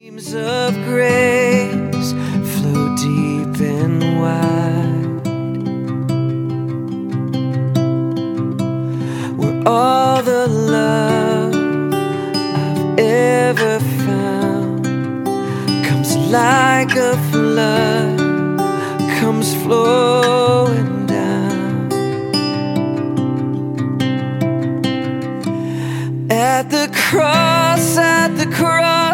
Streams of grace flow deep and wide, where all the love I've ever found comes like a flood, comes flowing down. At the cross,